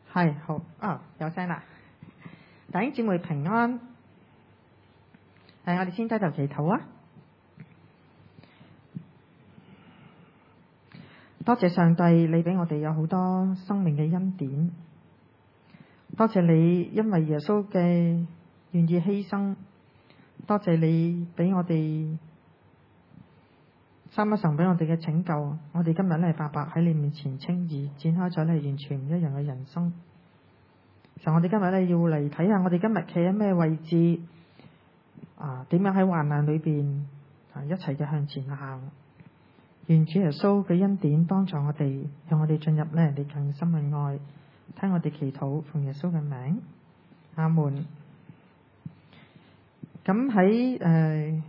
係好有聲啦。弟兄姊妹平安。我哋先低頭祈禱啊！多謝上帝，你俾我哋有好多生命嘅恩典。多謝你，因為耶穌嘅願意犧牲。多謝你俾我哋三一神俾我哋嘅拯救。我哋今日咧白白喺你面前稱義，展開咗咧完全唔一樣嘅人生。就我哋今日咧要嚟睇下，我哋今日企喺咩位置點樣喺患難裏邊一齊嘅向前行。願主耶穌嘅恩典幫助我哋，讓我哋進入咧你更深嘅愛。聽我哋祈禱，奉耶穌嘅名，阿門。咁喺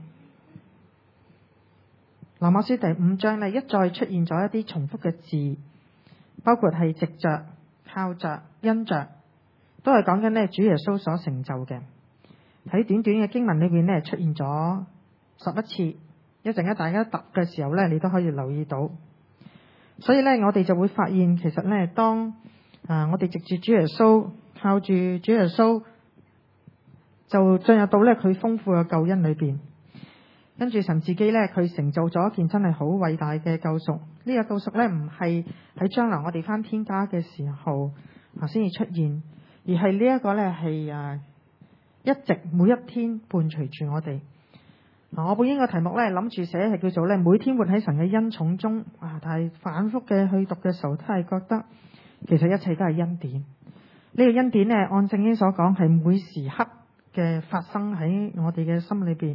羅馬書第5章咧，一再出現咗一啲重複嘅字，包括係藉着、靠着、因着，都係講緊咧主耶穌所成就嘅。喺短短嘅經文裏邊咧出現咗11次，一陣間大家讀嘅時候咧，你都可以留意到。所以咧，我哋就會發現，其實咧，當我哋藉住主耶穌，靠住主耶穌，就進入到咧佢豐富嘅救恩裏邊。跟住神自己咧，佢成就咗一件真係好偉大嘅救贖。呢個救贖咧，唔係喺將來我哋返天家嘅時候先至出現，而係呢一個咧係一直每一天伴隨住我哋。我本應個題目咧諗住寫係叫做咧每天活喺神嘅恩寵中。但係反覆嘅去讀嘅時候，都係覺得其實一切都係恩典。呢個恩典咧，按聖經所講係每時刻嘅發生喺我哋嘅心裏邊。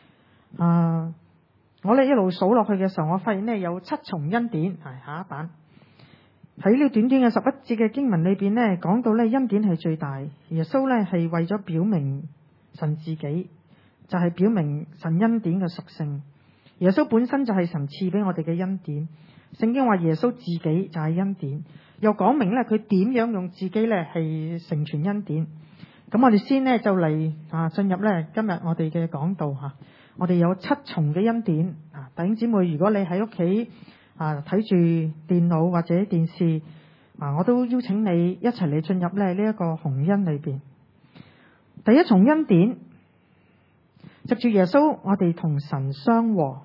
我哋一路數落去嘅時候，我發現咧有7重恩典。下一版喺呢短短嘅11節嘅經文裏邊咧，講到咧恩典係最大。耶穌咧係為咗表明神自己，就係表明神恩典嘅屬性。耶穌本身就係神賜俾我哋嘅恩典。聖經話耶穌自己就係恩典，又講明咧佢點樣用自己咧係成全恩典。咁我哋先呢就嚟進入咧今日我哋嘅講道吓。我哋有7重嘅恩典。弟兄姊妹，如果你喺屋企睇住電腦或者電視我都邀請你一齊嚟進入咧呢一個鴻恩裏邊。第一重恩典，藉住耶穌，我哋同神相和。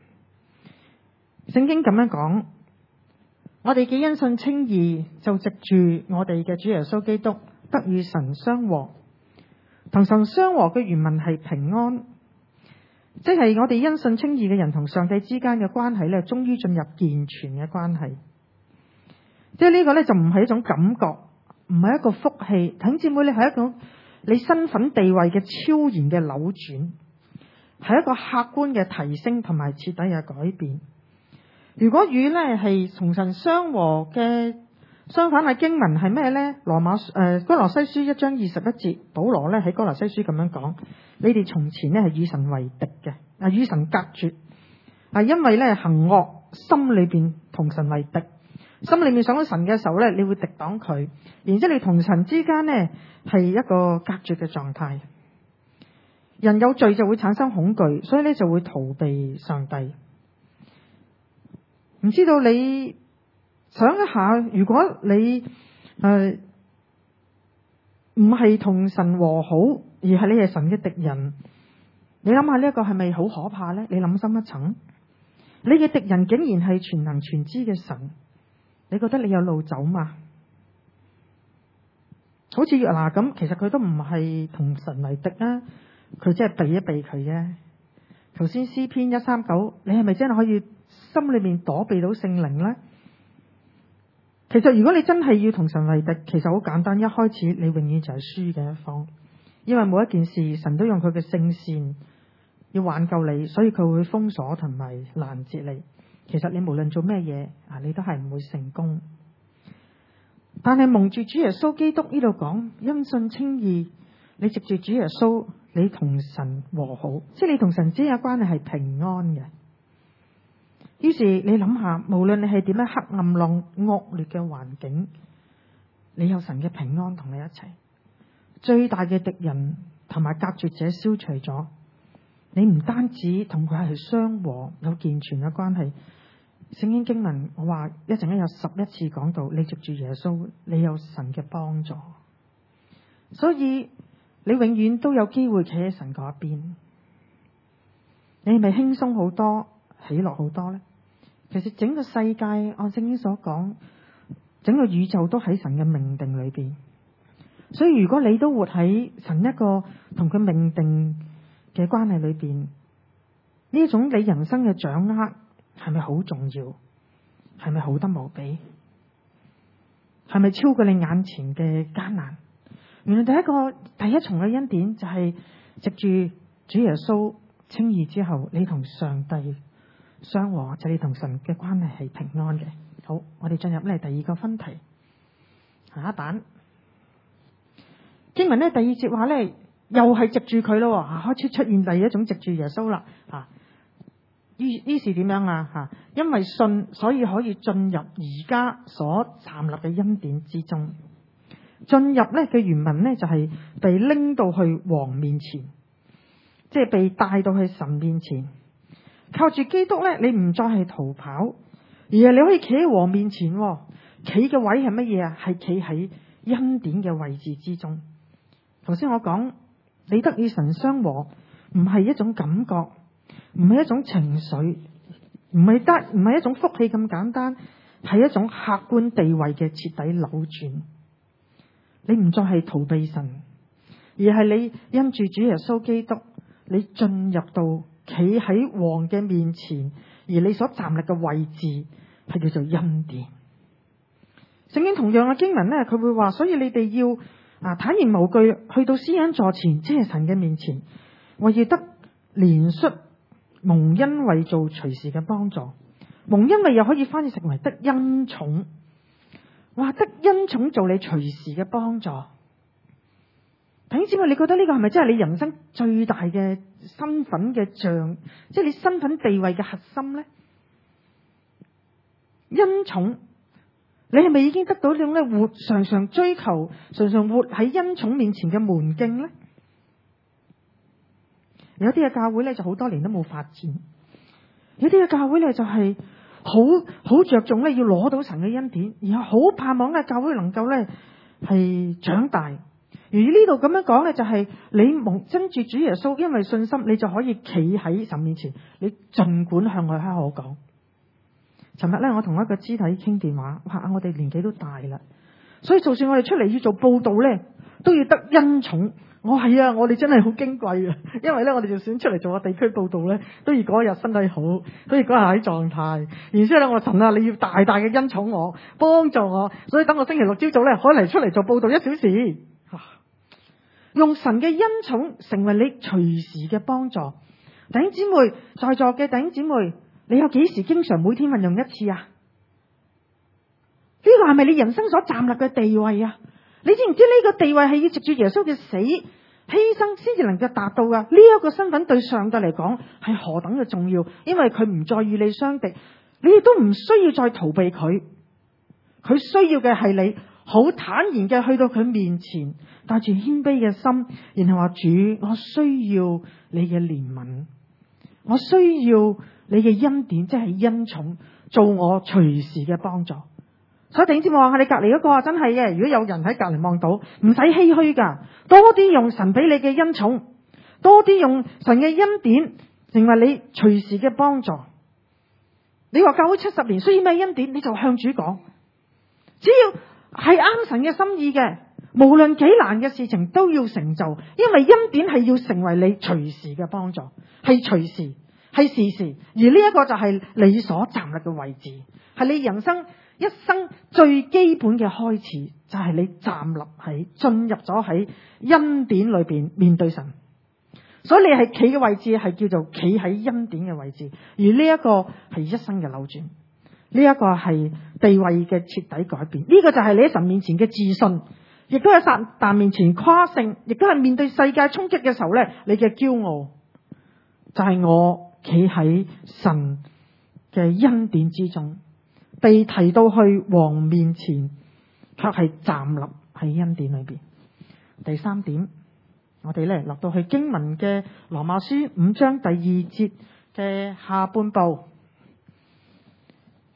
聖經咁樣講，我哋既因信稱義，就藉住我哋嘅主耶穌基督得與神相和。同神相和嘅原文係平安，即係我哋因信稱義嘅人同上帝之間嘅關係咧，終於進入健全嘅關係。即係呢個咧就唔係一種感覺，唔係一個福氣。弟兄姊妹，你係一種你身份地位嘅超然嘅扭轉，係一個客觀嘅提升同埋徹底嘅改變。如果與咧係同神相和嘅相反嘅經文係咩呢？哥羅西書1章21節，保羅咧喺哥羅西書咁樣講：你哋從前咧係與神為敵嘅，與神隔絕，因為咧行惡，心裏邊同神為敵，心裏面想到神嘅時候咧，你會敵擋佢，然之後你同神之間呢係一個隔絕嘅狀態。人有罪就會產生恐懼，所以咧就會逃避上帝。唔知道你想一下，如果你唔係同神和好，而係你係神嘅敵人，你諗下呢一個係咪好可怕呢？你諗深一層，你嘅敵人竟然係全能全知嘅神，你覺得你有路走嘛？好似約拿咁，其實佢都唔係同神為敵啊，佢只係避一避佢啫。頭先詩篇139，你係咪真係可以心裏面躲避到聖靈呢？其實如果你真係要同神為敵，其實好簡單，一開始你永遠就係輸嘅一方，因為每一件事神都用佢嘅聖善要挽救你，所以佢會封鎖同埋攔截你。其實你無論做咩嘢你都係唔會成功。但係蒙住主耶穌基督呢度講因信稱義，你藉住主耶穌，你同神和好，即係你同神之間嘅關係係平安嘅。於是你諗下，無論你係點樣黑暗浪惡劣嘅環境，你有神嘅平安同你一齊，最大嘅敵人同埋隔絕者消除咗，你唔單止同佢係相和有健全嘅關係， 聖經經文我話一陣間有11次講到，你藉住耶穌，你有神嘅幫助，所以你永遠都有機會企喺神嗰邊。你係咪輕鬆好多，喜樂好多呢？其實整個世界按聖經所講，整個宇宙都喺神嘅命定裏邊。所以如果你都活喺神一個同佢命定嘅關係裏邊，呢一種你人生嘅掌握係咪好重要？係咪好得無比？係咪超過你眼前嘅艱難？原來第一重嘅恩典就係藉住主耶穌稱義之後，你同上帝相和，就係你同神嘅關係係平安嘅。好，我哋進入咧第二個分題，下一版經文咧第二節話咧，又係藉住佢咯，開始出現第一種藉住耶穌啦。於是點樣啊？因為信，所以可以進入而家所站立嘅恩典之中。進入咧嘅原文咧就係被拎到去王面前，即係被帶到去神面前。靠住基督咧，你唔再係逃跑，而係你可以企喺王面前。企嘅位係乜嘢啊？係企喺恩典嘅位置之中。頭先我講，你得與神相和，唔係一種感覺，唔係一種情緒，唔係一種福氣咁簡單，係一種客觀地位嘅徹底扭轉。你唔再係逃避神，而係你因住主耶穌基督，你進入到企喺王嘅面前，而你所站立嘅位置係叫做恩典。聖經同樣嘅經文呢，佢會話，所以你哋要坦然無懼去到施恩座前，即係神嘅面前，為要得憐恤、蒙恩惠做隨時嘅幫助。蒙恩惠又可以翻譯成為得恩寵。哇！得恩寵做你隨時嘅幫助。弟兄姊妹，你覺得呢個係咪真係你人生最大嘅身份嘅像，即係你身份地位嘅核心呢？恩寵，你係咪已經得到呢種咧常常追求、常常活喺恩寵面前嘅門徑呢？有啲嘅教會咧就好多年都冇發展，有啲嘅教會咧就係好着重咧要攞到神嘅恩典，然後好盼望咧教會能夠咧係長大。而呢度咁樣講咧，就係你跟住主耶穌，因為信心，你就可以企喺神面前，你盡管向佢開口講。尋日咧，我同一個肢體傾電話，哇！我哋年紀都大啦，所以就算我哋出嚟要做報道咧，都要得恩寵。我哋真係好矜貴啊！因為咧，我哋就算出嚟做個地區報道咧，都要嗰日身體好，都要嗰日喺狀態。然之後咧，我神啊，你要大大嘅恩寵我，幫助我，所以等我星期六朝早咧，可以出嚟做報道1小時。用神嘅恩寵成為你隨時嘅幫助。弟兄姊妹，在座嘅弟兄姊妹，你有幾時經常每天運用一次啊？呢個係咪你人生所站立嘅地位啊？你知唔知呢個地位係要藉住耶穌嘅死犧牲先至能夠達到噶？呢一個身份對上帝嚟講係何等嘅重要，因為佢唔再與你相敵，你亦都唔需要再逃避佢。佢需要嘅係你好坦然嘅去到佢面前，帶住謙卑嘅心，然後話，主，我需要你嘅憐憫，我需要你嘅恩典，即係恩寵，做我隨時嘅幫助。所以弟兄姊妹，望下你隔籬嗰個真係嘅，如果有人喺隔籬望到，唔使唏噓噶，多啲用神俾你嘅恩寵，多啲用神嘅恩典，成為你隨時嘅幫助。你話教會70年需要咩恩典，你就向主講，只要係啱神嘅心意嘅，無論幾難嘅事情都要成就，因為恩典係要成為你隨時嘅幫助，係隨時，係時時，而呢一個就係你所站立嘅位置，係你人生一生最基本嘅開始，就係你站立喺進入咗喺恩典裏邊面對神，所以你係企嘅位置係叫做企喺恩典嘅位置，而呢一個係一生嘅扭轉，呢一個係地位嘅徹底改變，呢個就係你喺神面前嘅自信，亦都喺撒旦面前誇勝，亦都係面對世界衝擊嘅時候咧，你嘅驕傲就係我企喺神嘅恩典之中。被提到去王面前，卻係站立喺恩典裏邊。第三點，我哋咧落到去經文嘅羅馬書5章第2節嘅下半部，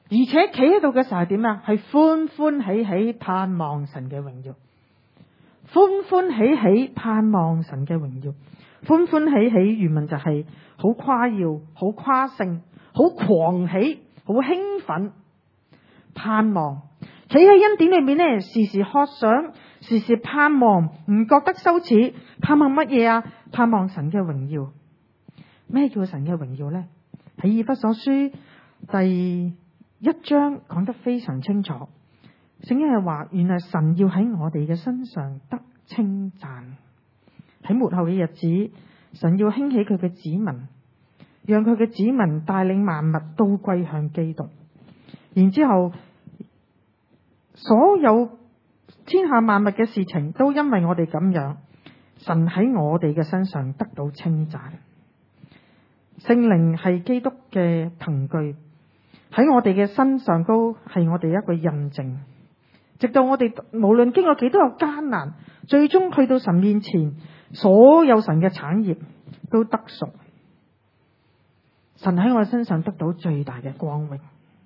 而且企喺度嘅時候係點啊？係歡歡喜喜盼望神嘅榮耀，歡歡喜喜盼望神嘅榮耀。歡歡喜喜原文就係好誇耀、好誇勝、好狂喜、好興奮，盼望。企喺恩典裏面呢，時時渴想，時時盼望，唔覺得羞恥。盼望乜嘢啊？盼望神嘅榮耀。咩叫神嘅榮耀呢？喺以弗所書第1章講得非常清楚。聖經係話，原來神要喺我哋嘅身上得稱讚。喺末後嘅日子，神要興起佢嘅子民，讓佢嘅子民帶領萬物都歸向基督。然之後，所有天下萬物嘅事情都因為我哋咁樣，神喺我哋嘅身上得到稱讚。聖靈係基督嘅憑據，喺我哋嘅身上都係我哋一個印證。直到我哋無論經過幾多個艱難，最終去到神面前，所有神嘅產業都得贖。神喺我身上得到最大嘅光榮，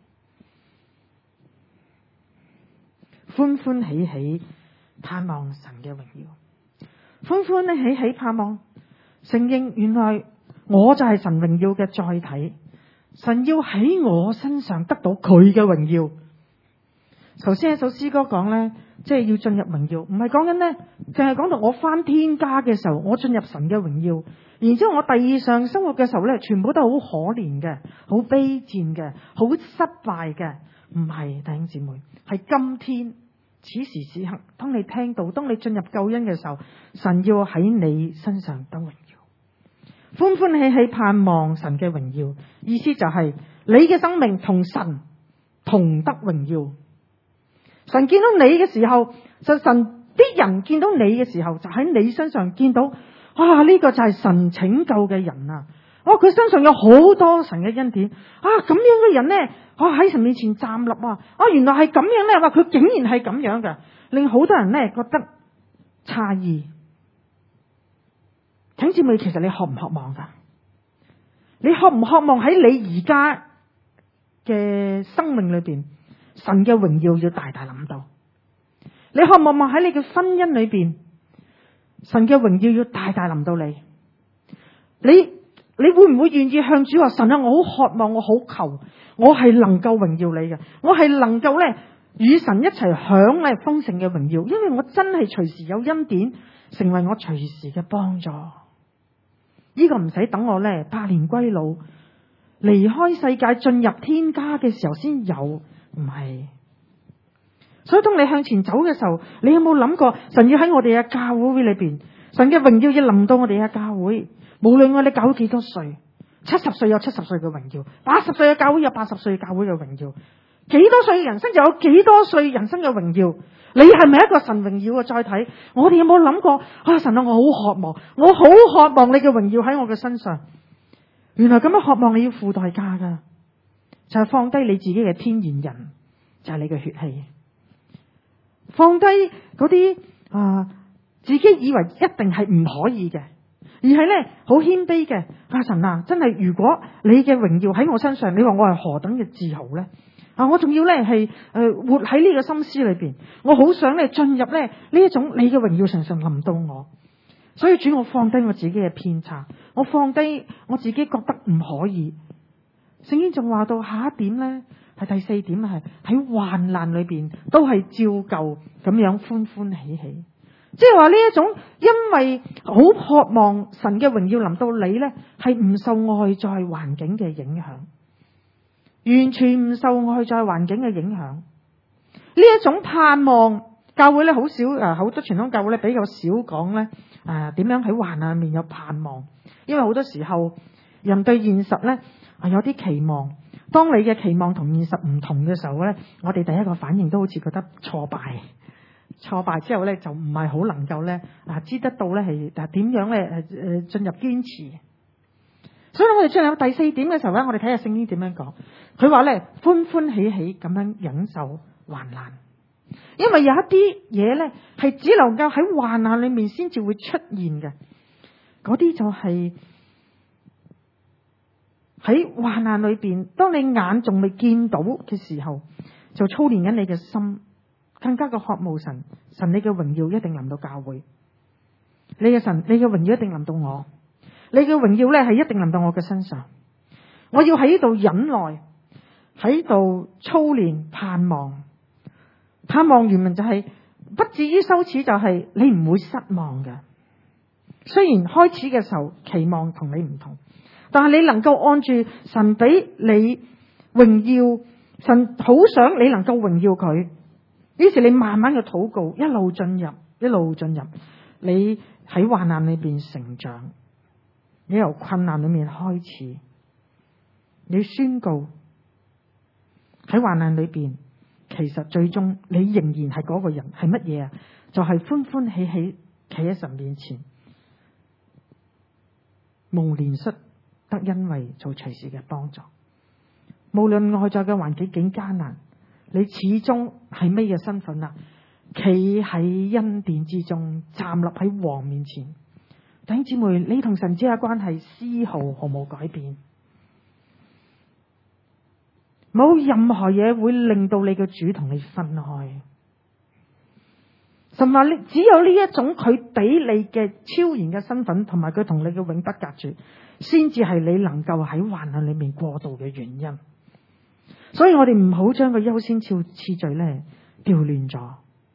歡歡喜喜盼望神嘅榮耀，歡歡喜喜盼望承認原來我就係神榮耀嘅載體，神要喺我身上得到佢嘅榮耀。頭先一首詩歌講呢，即係要進入榮耀，唔係講緊呢，淨係講到我返天家嘅時候，我進入神嘅榮耀。然之後我地上生活嘅時候呢，全部都係好可憐嘅，好卑賤嘅，好失敗嘅。唔係，弟兄姊妹，係今天此時此刻，當你聽到，當你進入救恩嘅時候，神要喺你身上得榮耀，歡歡喜喜盼望神嘅榮耀。意思就係你嘅生命同神同得榮耀。神見到你嘅時候，就神啲人見到你嘅時候，就喺你身上見到，啊呢個就係神拯救嘅人啊！佢身上有好多神嘅恩典啊！咁樣嘅人呢，喺神面前站立啊！原來係咁樣呢，話佢竟然係咁樣嘅，令好多人呢覺得詫異。請姊妹，其實你渴唔渴望噶？你渴唔渴望喺你而家嘅生命裏邊，神嘅榮耀要大大臨到？你渴唔渴望喺你嘅婚姻裏邊，神嘅榮耀要大大臨到你？你會唔會願意向主話：神啊，我好渴望，我好求，我係能夠榮耀你嘅，我係能夠咧與神一齊享咧豐盛嘅榮耀，因為我真係隨時有恩典，成為我隨時嘅幫助。呢個唔使等我咧百年歸老，離開世界進入天家嘅時候先有，唔係。所以當你向前走嘅時候，你有冇諗過神要喺我哋嘅教會裏邊，神嘅榮耀要臨到我哋嘅教會？無論我哋搞幾多歲，70歲有70歲嘅榮耀，80歲嘅教會有80歲嘅教會嘅榮耀，幾多歲嘅人生就有幾多歲人生嘅榮耀。你係咪一個神榮耀嘅載體？我哋有冇諗過神啊，我好渴望，我好渴望你嘅榮耀喺我嘅身上。原來咁樣渴望你要付代價噶，就係放低你自己嘅天然人，就係你嘅血氣，放低嗰啲自己以為一定係唔可以嘅，而係咧好謙卑嘅。神啊，真係如果你嘅榮耀喺我身上，你話我係何等嘅自豪咧？我仲要咧係活喺呢個心思裏邊，我好想咧進入咧呢一種你嘅榮耀常常臨到我。所以主，我放低我自己嘅偏差，我放低我自己覺得唔可以。聖經仲話到下一點咧，係第4點，係喺患難裏邊都係照舊咁樣歡歡喜喜。即係話呢一種因為好渴望神嘅榮耀臨到你咧，係唔受外在環境嘅影響，完全唔受外在環境嘅影響。呢一種盼望，教會咧好少好多傳統教會咧比較少講咧點樣喺患難裏面有盼望，因為好多時候人對現實咧有啲期望，當你嘅期望同現實唔同嘅時候咧，我哋第一個反應都好似覺得挫敗之後咧就唔係好能夠咧知得到咧係點樣咧進入堅持。所以我哋進入第4點嘅時候咧，我哋睇下聖經點樣講。佢話咧歡歡喜喜咁樣忍受患難，因為有一啲嘢咧係只能夠喺患難裏面先至會出現嘅，嗰啲就係喺患難裏邊，當你眼仲未見到嘅時候，就操練緊你嘅心，更加嘅渴慕神。神你嘅榮耀一定臨到教會，你嘅榮耀一定臨到我，你嘅榮耀咧係一定臨到我嘅身上。我要喺呢度忍耐，喺度操練盼望。盼望原文就係不至於羞恥，就係你唔會失望嘅。雖然開始嘅時候期望同你唔同，但係你能夠按住神俾你榮耀，神好想你能夠榮耀佢。於是你慢慢嘅禱告，一路進入，你喺患難裏邊成長，你由困難裏面開始，你宣告喺患難裏邊，其實最終你仍然係嗰個人，係乜嘢啊？就係歡歡喜喜企喺神面前，蒙憐恤，得恩惠，做隨時嘅幫助。無論外在嘅環境幾艱難，你始終係咩嘅身份啊？企喺恩典之中，站立喺王面前。弟兄姊妹，你同神之間嘅關係絲毫毫無改變，冇任何嘢會令到你嘅主同你分開。神話你只有呢一種佢俾你嘅超然嘅身份，同埋佢同你嘅永不隔絕，先至係你能夠喺患難裏面過渡嘅原因。所以我哋唔好將個優先次序咧調亂咗。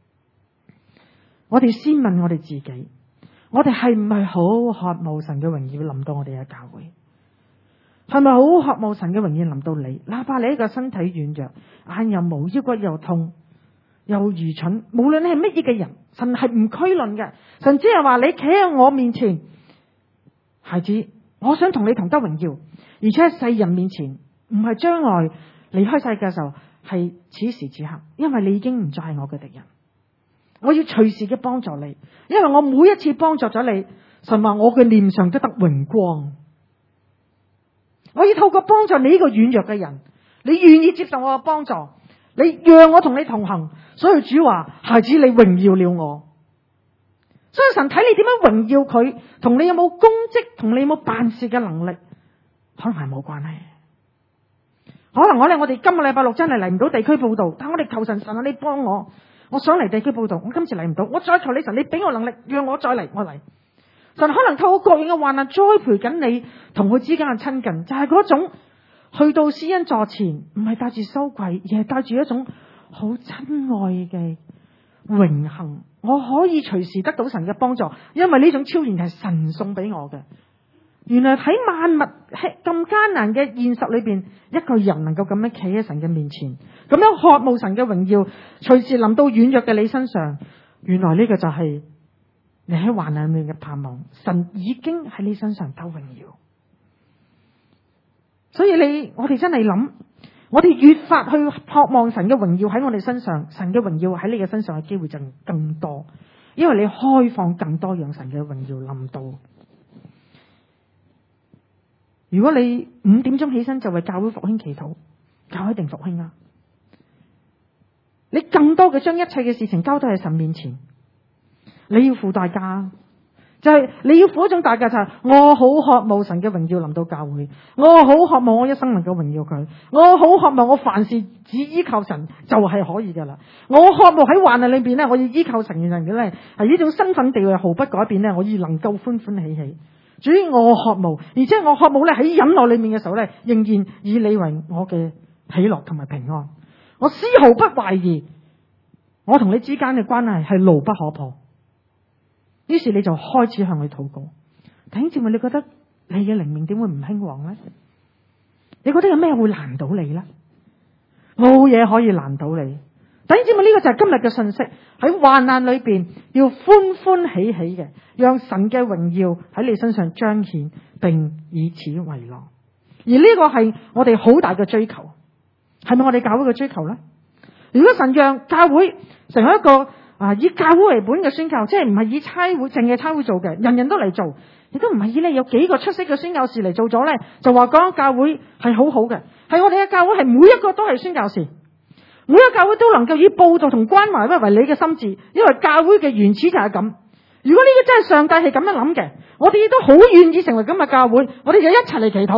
我哋先問我哋自己，我哋係唔係好渴慕神嘅榮耀臨到我哋嘅教會？係咪好渴慕神嘅榮耀臨到你？哪怕你一個身體軟弱，眼又冇，腰骨又痛，又愚蠢，無論你係乜嘢嘅人，神係唔區論嘅。神只係話你企喺我面前，孩子，我想同你同得榮耀，而且喺世人面前，唔係將來離開世界嘅時候，係此時此刻，因為你已經唔再係我嘅敵人。我要隨時嘅幫助你，因為我每一次幫助咗你，神話我嘅臉上都得榮光。我要透過幫助你呢個軟弱嘅人，你願意接受我嘅幫助，你讓我同你同行。所以主話，孩子，你榮耀了我。所以神睇你點樣榮耀佢，同你有冇功績，同你有冇辦事嘅能力，可能係冇關係。可能我哋今個禮拜六真係嚟唔到地區報道，但我哋求神啊，你幫我，我想嚟地區報道，我今次嚟唔到，我再求你神，你俾我能力，讓我再嚟，我嚟。神可能透過各樣嘅患難栽培緊你同佢之間嘅親近，就係嗰種去到施恩座前，唔係帶住羞愧，而係帶住一種好親愛嘅榮幸。我可以隨時得到神嘅幫助，因為呢種超然係神送俾我嘅。原來喺萬物咁艱難嘅現實裏邊，一個人能夠咁樣企喺神嘅面前，咁樣渴慕神嘅榮耀，隨時臨到軟弱嘅你身上。原來呢個就係你喺患難裏面嘅盼望，神已經喺你身上得榮耀。所以我哋真係諗，我哋越發去渴望神嘅榮耀喺我哋身上，神嘅榮耀喺你嘅身上嘅機會就更多，因為你開放更多讓神嘅榮耀臨到。如果你5點鐘起身就為教會復興祈禱，教會一定復興啊！你更多嘅將一切嘅事情交到喺神面前，你要付代價，就係你要付一種代價，就係我好渴慕神嘅榮耀臨到教會，我好渴望我一生能夠榮耀佢，我好渴望我凡事只依靠神就係可以噶啦。我渴慕喺患難裏邊咧，我要依靠神嘅人嘅咧，係呢種身份地位毫不改變咧，我要能夠歡歡喜喜。主要我渴慕，而且我渴慕咧喺忍耐裏面嘅時候咧，仍然以你為我嘅喜樂同埋平安。我絲毫不懷疑，我同你之間嘅關係係牢不可破。於是你就開始向佢禱告。弟兄姊妹，你覺得你嘅靈命點會唔興旺呢？你覺得有咩會難到你呢？冇嘢可以難到你。弟兄姊妹，呢個就係今日嘅信息。喺患難裏邊要歡歡喜喜嘅，讓神嘅榮耀喺你身上彰顯，並以此為樂。而呢個係我哋好大嘅追求，係咪我哋教會嘅追求呢？如果神讓教會成為一個以教會為本嘅宣教，即係唔係以差會淨係差會做嘅，人人都嚟做，亦都唔係以你有幾個出色嘅宣教士嚟做咗呢，就話講教會係好好嘅。係我哋嘅教會係每一個都係宣教士。每一個教會都能夠以報道同關懷為你嘅心志，因為教會嘅原始就係咁。如果呢個真係上帝係咁樣諗嘅，我哋亦都好願意成為咁嘅教會，我哋就一齊嚟祈禱。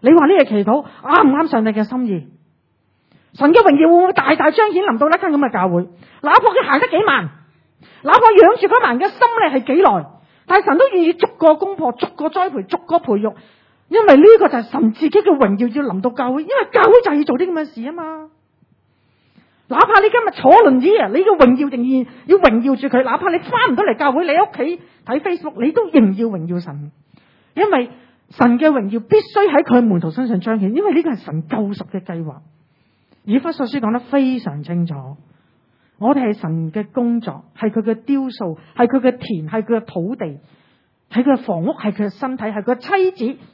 你話呢個祈禱啱唔啱上帝嘅心意？神嘅榮耀會唔會大大彰顯臨到一間咁嘅教會？哪怕佢行得幾慢，哪怕養住嗰萬嘅心咧係幾耐，但係神都願意逐個攻破、逐個栽培、逐個培育，因為呢個就係神自己嘅榮耀要臨到教會，因為教會就係要做啲咁嘅事啊嘛。哪怕你今日坐輪椅啊，你嘅榮耀仍然要榮耀住佢；哪怕你翻唔到嚟教會，你喺屋企睇 Facebook， 你都仍要榮耀神，因為神嘅榮耀必須喺佢門徒身上彰顯，因為呢個係神救贖嘅計劃。以弗所書講得非常清楚，我哋係神嘅工作，係佢嘅雕塑，係佢嘅田，係佢嘅土地，係佢嘅房屋，係佢嘅身體，係佢嘅妻子。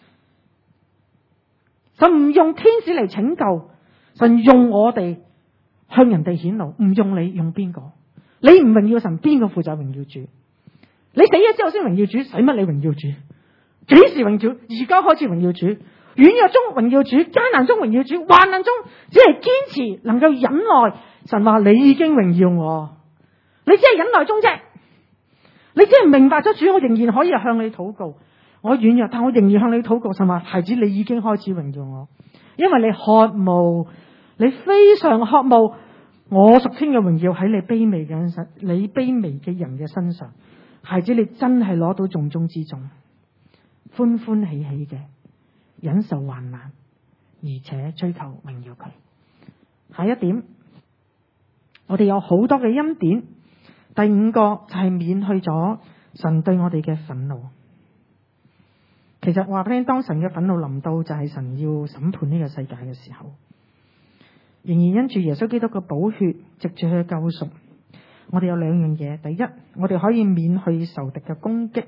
神唔用天使嚟拯救，神用我哋向人哋顯露，唔用你，用邊個？你唔榮耀神，邊個負責榮耀主？你死咗之後先榮耀主，使乜你榮耀主？幾時榮耀？而家開始榮耀主，軟弱中榮耀主，艱難中榮耀主，患難中只係堅持，能夠忍耐。神話你已經榮耀我，你只係忍耐中啫，你只係明白咗主，我仍然可以向你禱告。我軟弱，但我仍然向你禱告。神話孩子，你已經開始榮耀我，因為你渴慕，你非常渴慕我屬天嘅榮耀喺你卑微嘅人嘅身上。孩子，你真係攞到重中之重，歡歡喜喜嘅忍受患難，而且追求榮耀佢。下一點，我哋有好多嘅恩典。第五個就係免去咗神對我哋嘅憤怒。其實話俾你聽，當神嘅憤怒臨到，就係神要審判呢個世界嘅時候，仍然因住耶穌基督嘅寶血，藉住佢嘅救贖，我哋有兩樣嘢。第一，我哋可以免去仇敵嘅攻擊。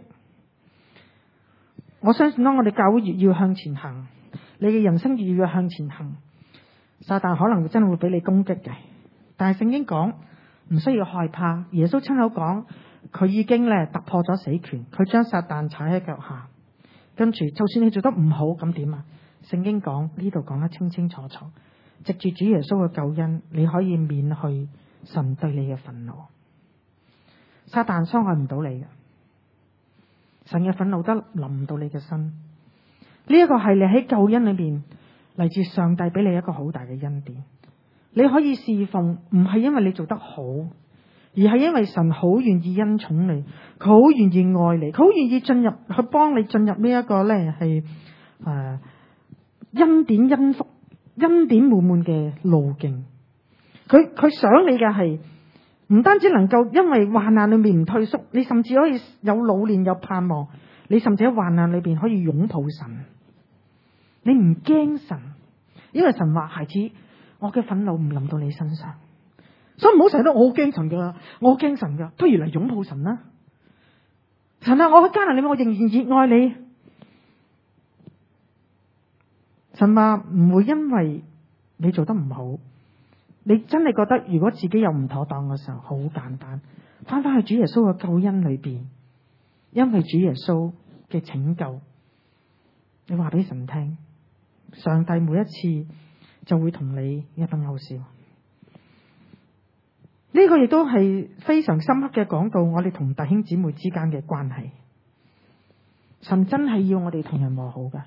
我相信當我哋教會越要向前行，你嘅人生越要向前行，撒旦可能真係會俾你攻擊嘅。但係聖經講唔需要害怕，耶穌親口講，佢已經突破咗死權，佢將撒旦踩喺腳下。跟住就算你做得唔好，咁點啊？聖經講呢度講得清清楚楚，藉住主耶穌嘅救恩，你可以免去神對你嘅憤怒。撒旦傷害唔到你嘅，神嘅憤怒得臨唔到你嘅身。呢一個係你喺救恩裏邊嚟自上帝俾你一個好大嘅恩典。你可以侍奉，唔係因為你做得好，而係因為神好願意恩寵你，佢好願意愛你，佢好願意進入去幫你進入呢一個係恩典恩福恩典滿滿嘅路徑。佢想你嘅係唔單止能夠因為患難裏面唔退縮，你甚至可以有老練有盼望，你甚至喺患難裏邊可以擁抱神，你唔驚神，因為神話孩子，我嘅憤怒唔臨到你身上。所以唔好成日都我好驚神噶，我好驚神噶，不如嚟擁抱神啦！神啊，我喺艱難裏面，我仍然熱愛你。神話唔會因為你做得唔好，你真係覺得如果自己有唔妥當嘅時候，好簡單，翻返去主耶穌嘅救恩裏邊，因為主耶穌嘅拯救，你話俾神聽，上帝每一次就會同你一筆勾銷。呢個亦都係非常深刻嘅講到我哋同弟兄姊妹之間嘅關係。神真係要我哋同人和好㗎。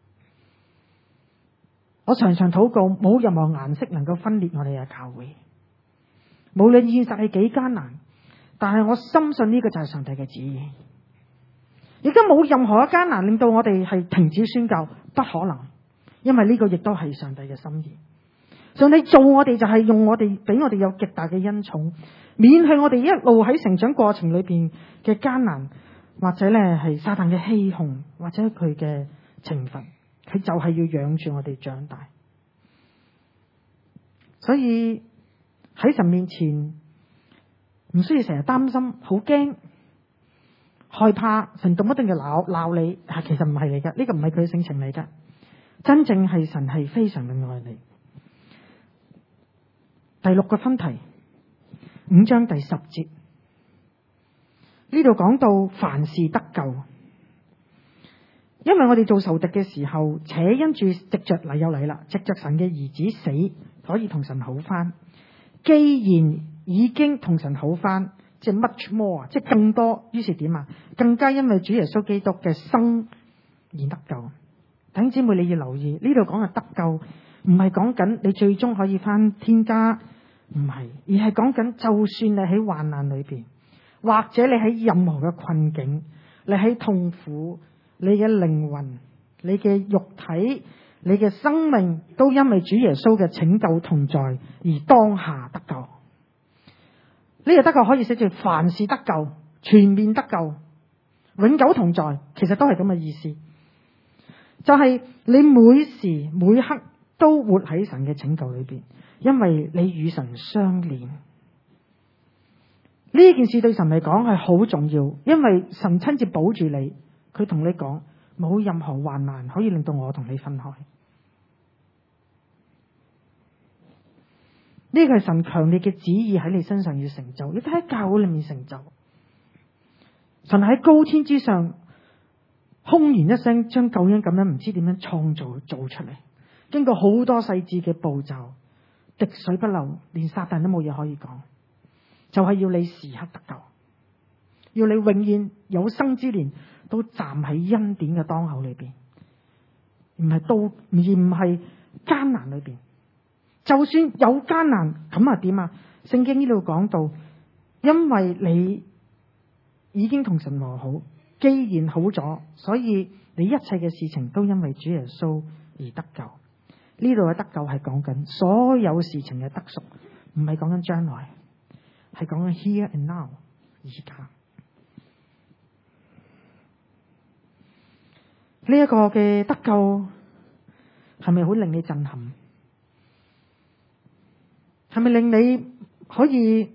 我常常禱告，冇任何顏色能夠分裂我哋嘅教會。無論現實係幾艱難，但係我深信呢個就係上帝嘅旨意。亦都冇任何嘅艱難令到我哋係停止宣教，不可能，因為呢個亦都係上帝嘅心意。上帝做我哋就係用我哋，俾我哋有極大嘅恩寵，免去我哋一路喺成長過程裏邊嘅艱難，或者係撒旦嘅欺哄，或者佢嘅懲罰，佢就係要養住我哋長大。所以喺神面前唔需要成日擔心、好驚、害怕，神動不動就鬧你，其實唔係嚟噶，呢個唔係佢嘅性情嚟噶，真正係神係非常嘅愛你。第六個分題，5章第10節，呢度講到凡事得救，因為我哋做仇敵嘅時候，且因住藉着嚟又嚟啦，藉着神嘅兒子死，可以同神好翻。既然已經同神好翻，即係 much more， 即係更多，於是點啊？更加因為主耶穌基督嘅生而得救。 弟兄姊妹你要留意，呢度講嘅得救唔係講緊你最終可以返天家，唔係，而係講緊就算你喺患難裏邊，或者你喺任何嘅困境，你喺痛苦，你嘅靈魂、你嘅肉體、你嘅生命都因為主耶穌嘅拯救同在而當下得救。呢個得救可以寫住凡事得救、全面得救、永久同在，其實都係咁嘅意思。就係你每時每刻都活喺神嘅拯救裏邊，因為你與神相連。呢件事對神嚟講係好重要，因為神親自保住你，佢同你講冇任何患難可以令到我同你分開。呢個係神強烈嘅旨意喺你身上要成就，亦都喺教會裏面成就。神喺高天之上空然一聲將救恩咁樣唔知點樣創造做出嚟，經過好多細緻嘅步驟，滴水不漏，連撒旦都冇嘢可以講，就係要你時刻得救，要你永遠有生之年都站喺恩典嘅當口裏邊，而唔係艱難裏邊。就算有艱難，咁啊點啊？聖經呢度講到，因為你已經同神和好，既然好咗，所以你一切嘅事情都因為主耶穌而得救。呢度嘅得救係講緊所有事情嘅得贖，唔係講緊將來，係講緊 here and now 而家。呢一個嘅得救係咪好令你震撼？係咪令你可以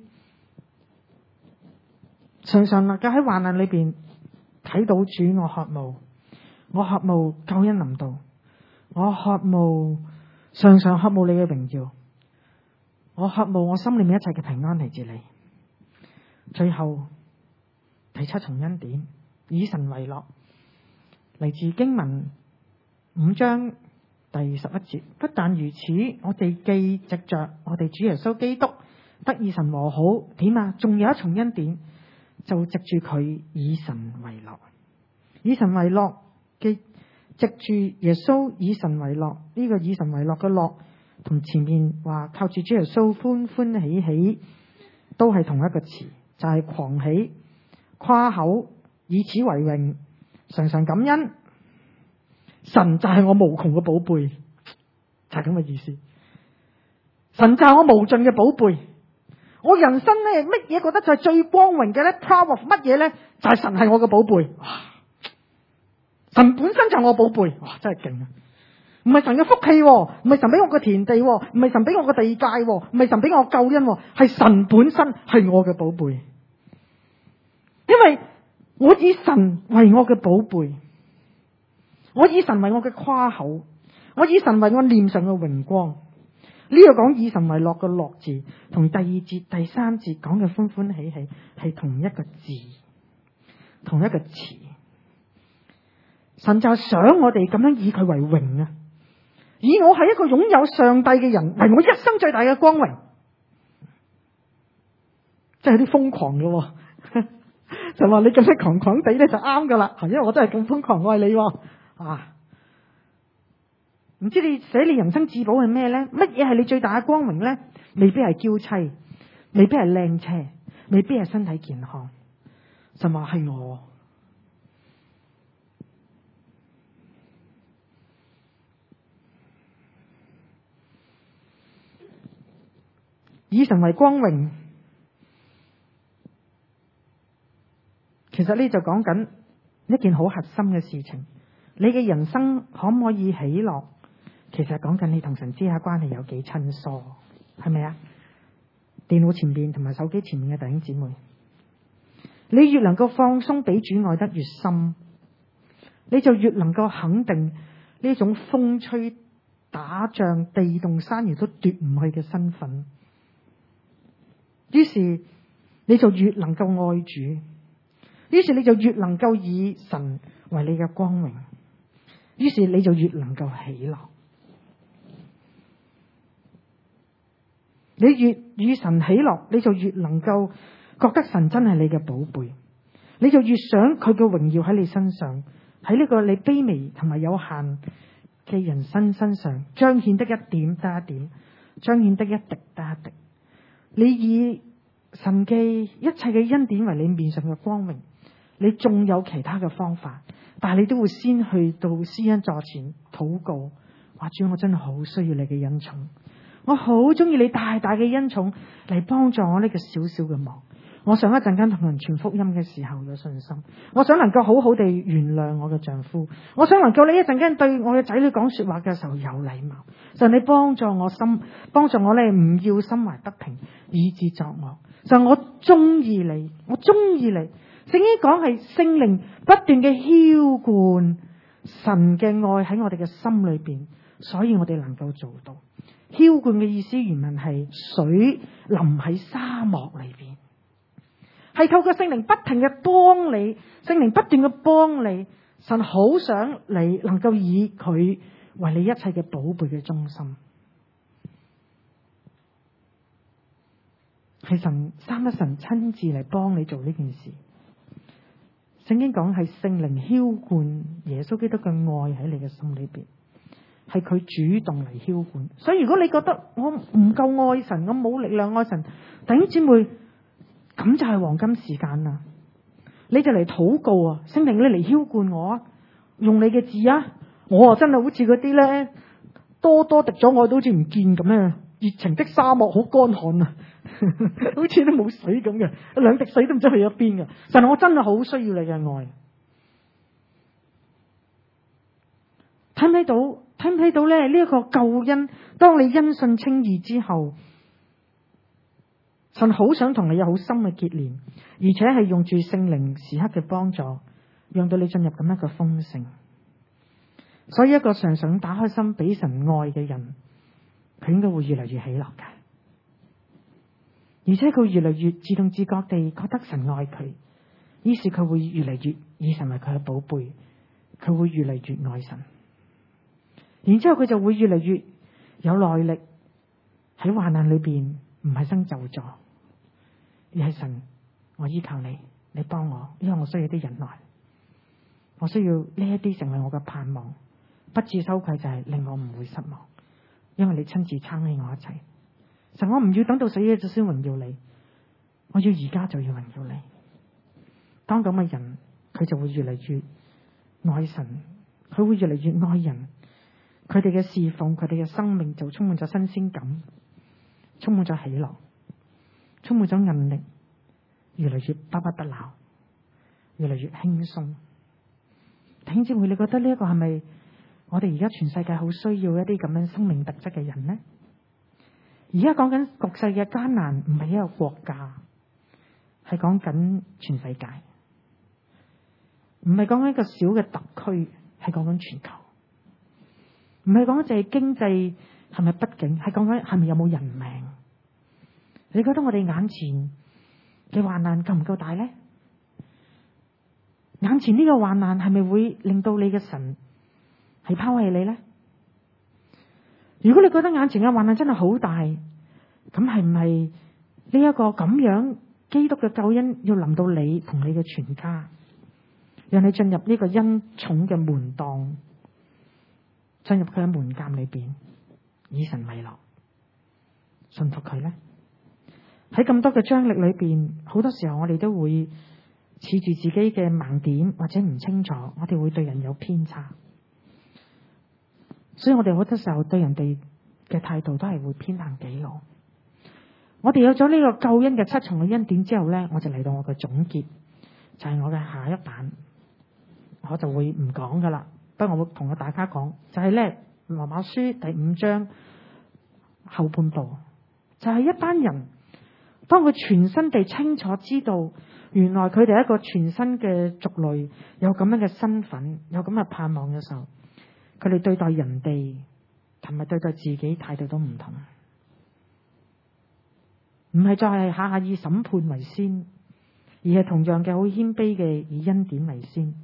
常常能夠喺患難裏邊睇到主？我渴慕，我渴慕救恩臨到，我渴慕常常渴慕你嘅榮耀，我渴慕我心裏面一切嘅平安嚟自你。最後第七重恩典，以神為樂，嚟自經文5章第11節。不但如此，我哋既藉着我哋主耶穌基督得以神和好，點啊？仲有一重恩典，就藉住佢以神為樂。以神為樂嘅，藉住耶穌以神為樂，呢個以神為樂嘅樂同前面話靠住主耶穌歡歡喜喜都係同一個詞，就係狂喜、誇口、以此為榮、常常感恩。神就係我無窮嘅寶貝，就係咁嘅意思。神就係我無盡嘅寶貝。我人生咧乜嘢覺得就係最光榮嘅咧 ？Proud of 乜嘢咧？就係神係我嘅寶貝。神本身就係我寶貝，哇！真係勁啊！唔係神嘅福氣，唔係神俾我嘅田地，唔係神俾我嘅地界，唔係神俾我救恩，係神本身係我嘅寶貝。因為我以神為我嘅寶貝。我以神為我嘅誇口，我以神為我臉上嘅榮光。呢個講以神為樂嘅樂字，同第2節、第3節講嘅歡歡喜喜係同一個字，同一個詞。神就想我哋咁樣以佢為榮啊！以我係一個擁有上帝嘅人為我一生最大嘅光榮，真係有啲瘋狂嘅。就話你咁樣狂狂地咧就啱噶啦，因為我真係咁瘋狂愛你。唔知你寫你人生至寶係咩呢？乜嘢係你最大嘅光榮呢？未必係嬌妻，未必係靚車，未必係身體健康，神話係我。以神為光榮，其實呢就講緊一件好核心嘅事情。你嘅人生可唔可以喜樂？其實講緊你同神之間關係有幾親疏，係咪啊？電腦前面同埋手機前面嘅弟兄姊妹，你越能夠放鬆俾主愛得越深，你就越能夠肯定呢種風吹打仗、地動山搖都奪唔去嘅身份。於是你就越能夠愛主，於是你就越能夠以神為你嘅光榮，於是你就越能夠喜樂。你越與神喜樂，你就越能夠覺得神真係你嘅寶貝，你就越想佢嘅榮耀喺你身上，喺呢個你卑微同埋有限嘅人生身上彰顯得一點得一點，彰顯得一滴得一滴。你以神嘅一切嘅恩典為你面上嘅光榮，你仲有其他嘅方法，但係你都會先去到施恩座前禱告，話主，我真係好需要你嘅恩寵，我好中意你大大嘅恩寵嚟幫助我呢個小小嘅忙。我想一陣間同人傳福音嘅時候有信心，我想能夠好好地原諒我嘅丈夫，我想能夠你一陣間對我嘅仔女講說話嘅時候有禮貌。神，你幫助我咧唔要心懷不平以致作惡。神，我中意你，我中意你。聖經講係聖靈不斷嘅澆灌神嘅愛喺我哋嘅心裏邊，所以我哋能夠做到。澆灌嘅意思原文係水淋喺沙漠裏邊，係透過聖靈不停嘅幫你，聖靈不斷嘅幫你。神好想你能夠以佢為你一切嘅寶貝嘅中心。係三一神親自嚟幫你做呢件事。聖經講係聖靈澆灌耶穌基督嘅愛喺你嘅心裏邊，係佢主動嚟澆灌。所以如果你覺得我唔夠愛神，我冇力量愛神，弟兄姊妹，咁就係黃金時間啦。你就嚟禱告啊，聖靈你嚟澆灌我啊，用你嘅字啊，我啊真係好似嗰啲咧多多滴咗愛都好似唔見咁樣，熱情的沙漠好乾旱啊，好似都冇水咁嘅，兩滴水都唔知去咗邊嘅。神，我真係好需要你嘅愛。睇唔睇到咧？呢一個救恩，當你因信稱義之後，神好想同你有好深嘅結連，而且係用住聖靈時刻嘅幫助，讓到你進入咁一個豐盛。所以一個常常打開心俾神愛嘅人，佢應該會越嚟越喜樂嘅，而且佢越嚟越自動自覺地覺得神愛佢，於是佢會越嚟越以神為佢嘅寶貝，佢會越嚟越愛神，然之後佢就會越嚟越有耐力喺患難裏邊，唔係生咒詛，而係神，我依靠你，你幫我，因為我需要啲忍耐，我需要呢一啲成為我嘅盼望，不致羞愧就係令我唔會失望，因為你親自撐起我一齊。神，我唔要等到死咗先榮耀你，我要而家就要榮耀你。當咁嘅人，佢就會越嚟越愛神，佢會越嚟越愛人，佢哋嘅侍奉，佢哋嘅生命就充滿咗新鮮感，充滿咗喜樂，充滿咗韌力，越嚟越不不鬧，越嚟越輕鬆。弟兄姊妹，你覺得呢一個係咪我哋而家全世界好需要一啲咁樣生命特質嘅人呢？而家講緊局勢嘅艱難，唔係一個國家，係講緊全世界，唔係講緊一個小嘅特區，係講緊全球。唔係講緊淨係經濟係咪不景，係講緊係咪有冇人命。你覺得我哋眼前嘅患難夠唔夠大呢？眼前呢個患難係咪會令到你嘅神係拋棄你呢？如果你覺得眼前嘅患難真係好大，咁係唔係呢一個咁樣基督嘅救恩要臨到你同你嘅全家，讓你進入呢個恩寵嘅門檔，進入佢嘅門檻裏邊，以神為樂，信服佢呢？喺咁多嘅張力裏邊，好多時候我哋都會恃住自己嘅盲點或者唔清楚，我哋會對人有偏差，所以我哋好多時候對人哋嘅態度都係會偏行己路。我哋有咗呢個救恩嘅七重嘅恩典之後呢，我就嚟到我嘅總結，就係我嘅下一版，我就會唔講噶啦。不過我會同大家講，就係呢羅馬書第5章後半部，就係一班人，當佢全身地清楚知道，原來佢哋一個全新嘅族類，有咁樣嘅身份，有咁嘅盼望嘅時候，佢哋對待人哋同埋對待自己態度都唔同，唔係再係下下以審判為先，而係同樣嘅好謙卑嘅以恩典為先，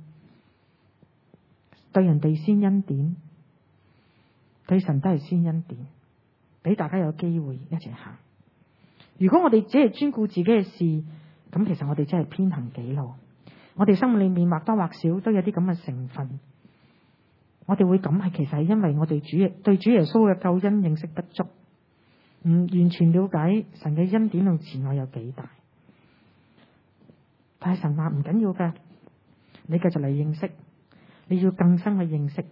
對人哋先恩典，對神都係先恩典，俾大家有機會一齊行。如果我哋只係專顧自己嘅事，咁其實我哋真係偏行己路。我哋生命裏面或多或少都有啲咁嘅成分。 我哋會咁係其實係因為我哋對主耶穌嘅救恩認識不足，唔完全了解神嘅恩典同慈愛有幾大。但係神話唔緊要㗎，你繼續嚟認識，你要更深去認識。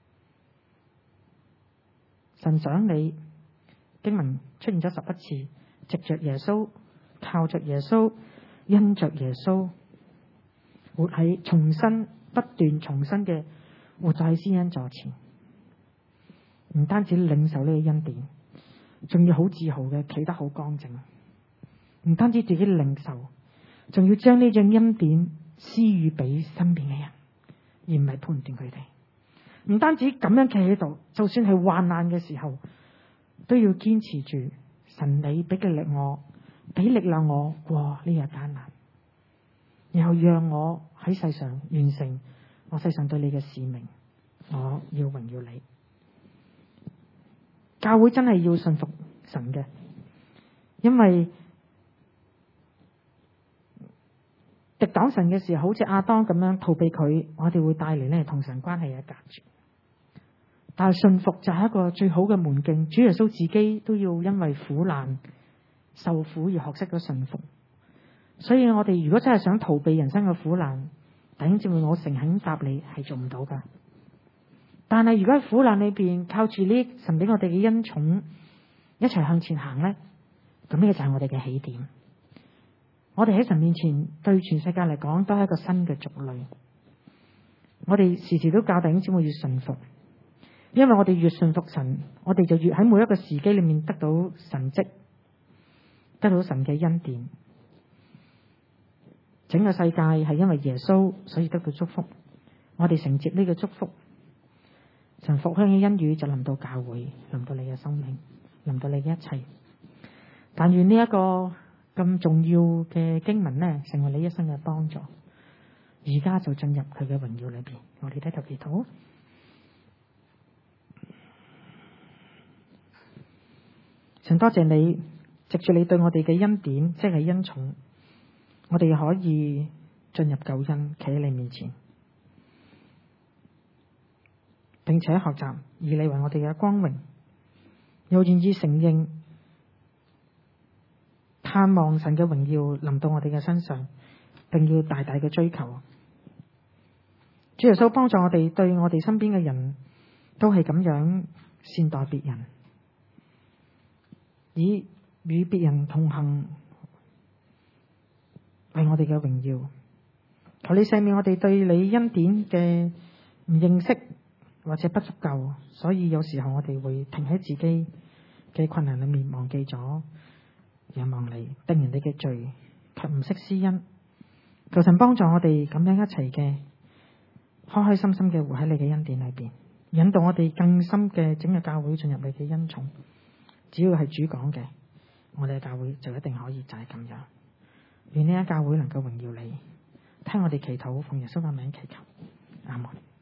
神想你經文出現咗11次，藉着耶穌，靠着耶穌，因着耶穌，活喺不斷重新嘅活在施恩座前。唔單止領受呢個恩典，仲要好自豪嘅企得好乾淨。唔單止自己領受，仲要將呢種恩典施予俾身邊嘅人，而唔係判斷佢哋。唔單止咁樣企喺度，就算係患難嘅時候，都要堅持住神你俾嘅力量我過呢日艱難，然後讓我喺世上完成我世上對你嘅使命。我要榮耀你。教會真係要信服神嘅，因為敵擋神嘅時候，好似亞當咁樣逃避佢，我哋會帶嚟呢同神關係嘅隔絕。但係信服就係一個最好嘅門徑。主耶穌自己都要因為苦難受苦而學識咗信服。所以我哋如果真係想逃避人生嘅苦難，弟兄姊妹，我誠懇答你係做唔到噶。但係如果喺苦難裏邊靠住呢神俾我哋嘅恩寵一齊向前行呢，咁呢個就係我哋嘅起點。我哋喺神面前對全世界嚟講都係一個新嘅族類。我哋時時都教弟兄姊妹要順服，因為我哋越順服神，我哋就越喺每一個時機裏面得到神蹟，得到神嘅恩典。整個世界係因為耶穌所以得到祝福，我哋承接呢個祝福，神復興嘅恩雨就臨到教會，臨到你嘅生命，臨到你嘅一切。但願呢一個咁重要嘅經文呢，成為你一生嘅幫助。而家就進入佢嘅榮耀裏邊，我哋低頭祈禱。神多謝你，藉住你對我哋嘅恩典，即係恩寵，我哋可以進入救恩，企喺你面前，並且學習以你為我哋嘅光榮，又願意承認盼望神嘅榮耀臨到我哋嘅身上，並要大大嘅追求。主耶穌幫助我哋，對我哋身邊嘅人都係咁樣善待別人，以與別人同行為我哋嘅榮耀。求你赦免我哋對你恩典嘅唔認識或者不足夠，所以有時候我哋會停喺自己嘅困難裏面，忘記咗仰望你，定人哋嘅罪，卻唔識施恩。求神幫助我哋咁樣一齊嘅開開心心嘅活喺你嘅恩典裏邊，引導我哋更深嘅整個教會進入你嘅恩寵。只要係主講嘅，我哋嘅教會就一定可以就係咁樣。願呢間教會能夠榮耀你，聽我哋祈禱，奉耶穌嘅名祈求，阿門。